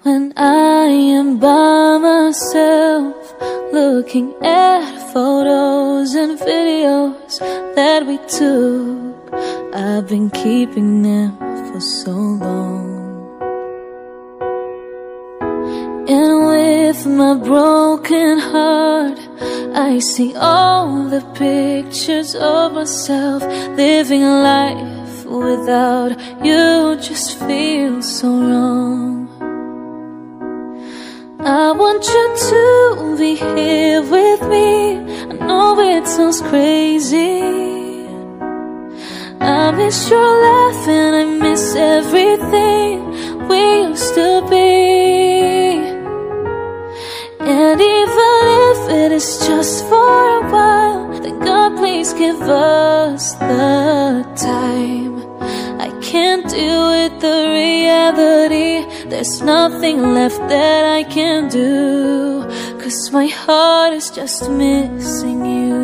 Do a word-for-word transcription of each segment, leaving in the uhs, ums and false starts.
When I am by myself, looking at photos and videos that we took, I've been keeping them for so long. And with my broken heart, I see all the pictures of myself living life without you. Just feels so wrong. I want you to be here with me. I know it sounds crazy. I miss your laugh and I miss everything we used to be. And even if it is just for a while, then God, please give us the time. I can't deal with the reality. There's nothing left that I can do, 'cause my heart is just missing you.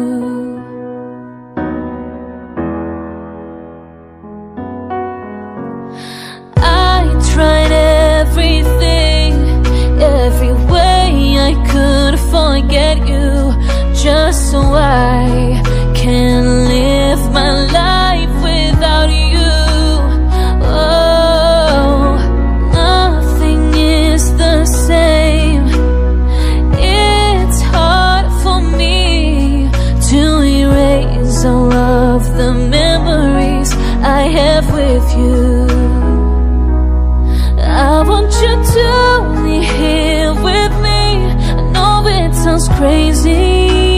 I tried everything, every way I could forget you, just so I can live my life without you. All of the memories I have with you. I want you to be here with me. I know it sounds crazy.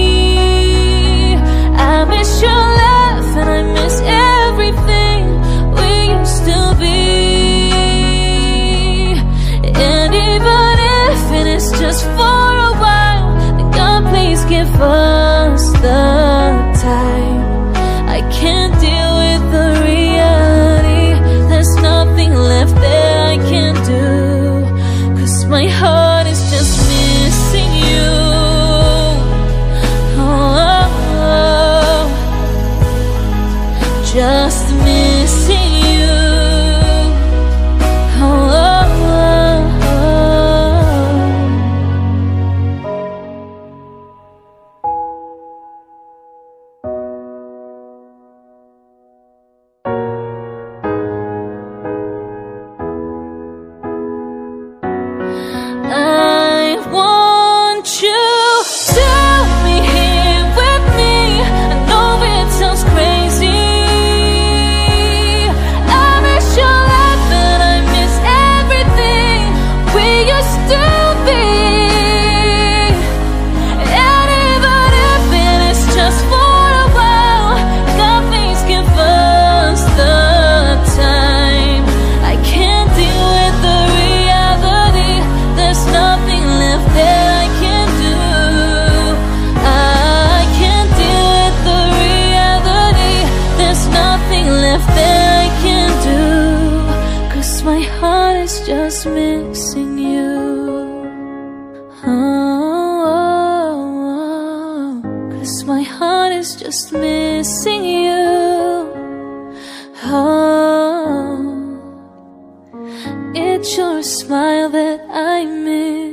I miss your laugh and I miss everything we used to be. And even if it is just for a while, then God, please give us the time. I can't deal with the reality. There's nothing left that I can do, 'cause my heart is just missing you. Oh, oh, oh. Just missing you. Oh, oh, oh, oh. Just missing you. Oh, oh, oh. 'Cause my heart is just missing you. Oh, it's your smile that I miss.